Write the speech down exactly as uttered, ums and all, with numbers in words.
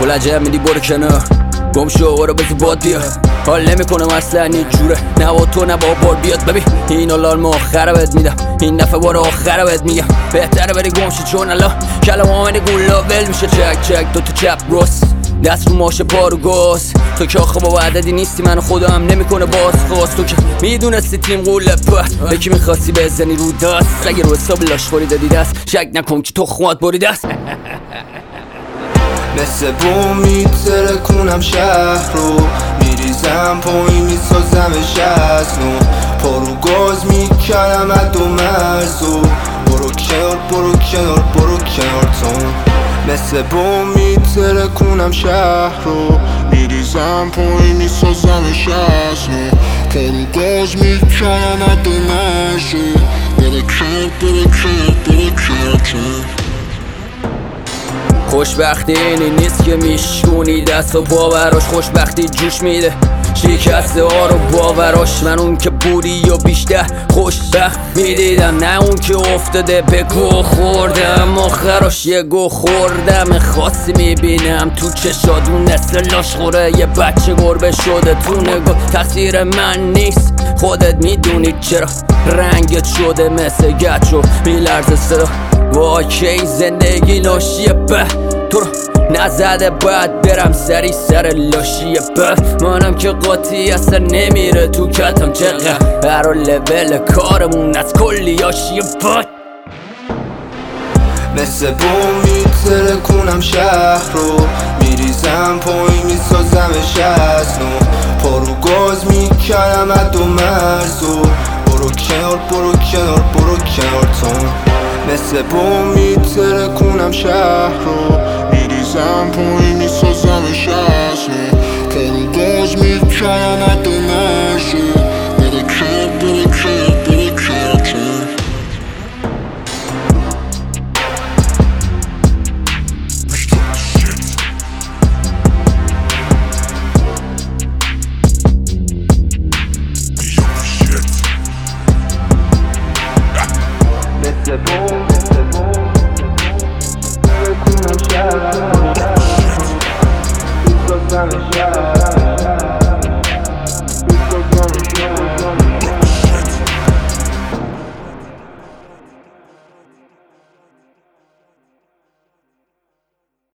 کلنجه میدی برو کنار گم شو برو بزی باد بیا حال نمیکنم اصلا این جوره نه با تو نه با بار بیاد ببین این الان آخره بهت میدم این دفعه بار آخره بهت میگم بهتره بری گم شو چون الان کلام آمنی گولا ول میشه چک چک دو تا چپ راست دست رو ماشه پا رو گاز تو که آخه با وعددی نیستی من خودم هم نمیکنه باز خواست تو که میدونستی تیم قوله پت به کی میخواستی بزنی رو دست اگه رو حساب لاشخوری دادی دست شک نکن که تو خواد بری دست مثل بوم میترکونم شهر رو میریزم پایین میسازمش از نو پارو گاز میکنم از دو مرزو برو کنار برو کنار برو کنار تون مثل بوم میترکونم شهر رو میریزم پایین میسازمش از نو پارو گاز میکنم از دو مرزو برو کنار برو کنار برو کنار تون خوشبختی اینی نیست که میشونی دست و باوراش خوشبختی جوش میده شکسته ها رو باوراش من اون که بودی یا بیشتر خوشبخت میدیدم نه اون که افتاده به گو خوردم آخراش یه گو خوردم خاصی میبینم تو چشاد اون نسل لاشخوره یه بچه گربه شده تو نگاه تقصیر من نیست خودت میدونی چرا رنگت شده مثل گچو میلرزه صدا واکی زندگی لاشیه به تو رو نزده باید برم سری سر لاشیه به منم که قاطی اصلا نمیره تو کتم چقدر هر لول کارمون از کلی آشیه به مثل بوم میترکونم شهر رو میریزم پایین میسازمش از نو پارو گاز میکنم از دو مرزو برو کنار برو کنار برو کنار تون مثل بوم میترکونم شهر رو میریزم پایین میسازمش از نو پارو گاز میکنم از دو